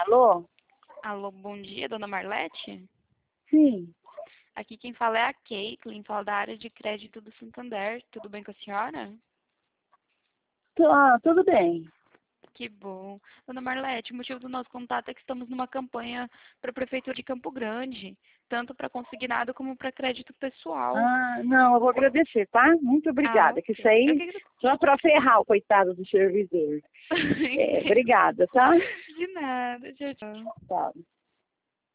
Alô? Alô, bom dia, dona Marlete? Sim. Aqui quem fala é a Caitlin, fala da área de crédito do Santander. Tudo bem com a senhora? Tudo bem. Que bom. Dona Marlete, o motivo do nosso contato é que estamos numa campanha para a Prefeitura de Campo Grande, tanto para consignado como para crédito pessoal. Não, eu vou agradecer, tá? Muito obrigada. Que isso Ok. Eu aí, queria... só para ferrar o coitado do servidor. Obrigada, tá? De nada, tchau, tchau. Tá.